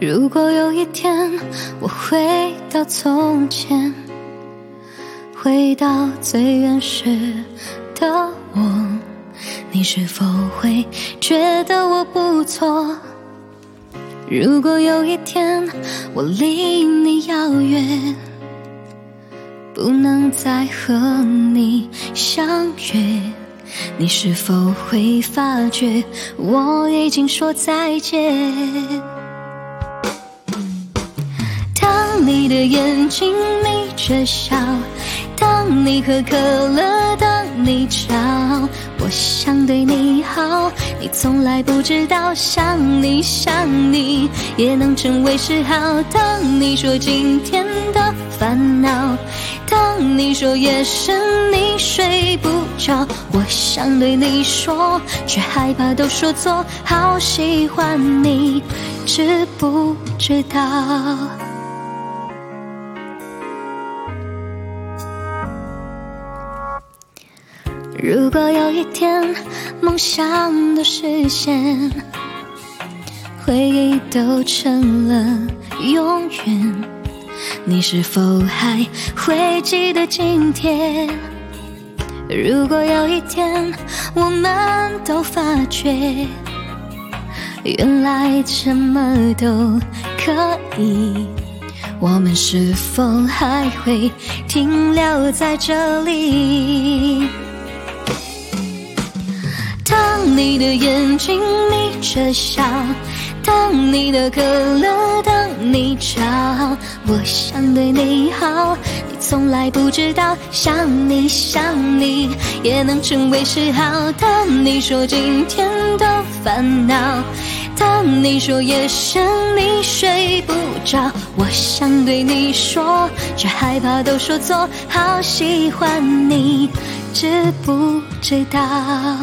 如果有一天我回到从前，回到最原始的我，你是否会觉得我不错？如果有一天我离你遥远，不能再和你相约，你是否会发觉我已经说再见？当你的眼睛眯着笑，当你喝可乐，当你吵，我想对你好，你从来不知道，想你想你也能成为嗜好。当你说今天的烦恼，当你说夜深你睡不着，我想对你说，却害怕都说错，好喜欢你，知不知道？如果有一天梦想都实现，回忆都成了永远，你是否还会记得今天？如果有一天我们都发觉，原来什么都可以，我们是否还会停留在这里？当你的眼睛眯着笑，当你的可乐，当你吵，我想对你好，你从来不知道，想你想你也能成为嗜好。当你说今天的烦恼，当你说夜深你睡不着，我想对你说，却害怕都说错，好喜欢你，知不知道？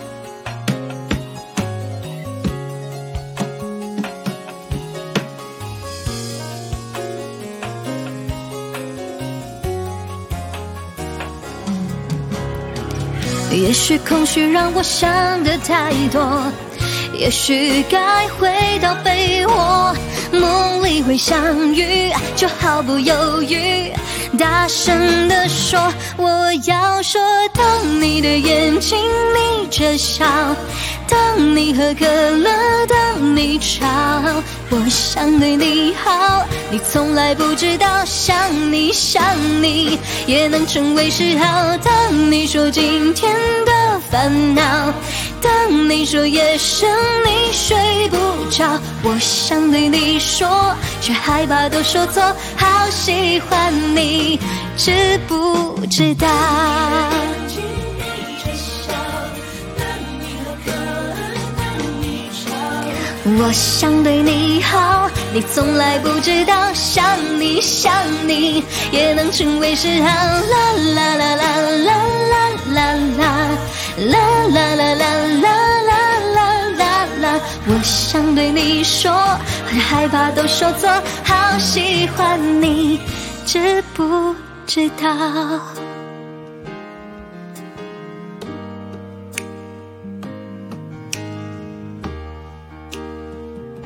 也许空虚让我想的太多，也许该回到被窝，梦里会相遇，就毫不犹豫大声地说我要说。当你的眼睛眯着笑，当你喝可乐，当你吵，我想对你好，你从来不知道，想你想你也能成为嗜好。当你说今天的烦恼，当你说夜深你睡不着，我想对你说，却害怕都说错，好喜欢你，知不知道？我想对你好，你从来不知道，想你想你也能成为嗜好。啦啦啦啦啦啦啦啦啦啦啦啦啦啦啦啦，我想对你说，很害怕都说错，好喜欢你，知不知道？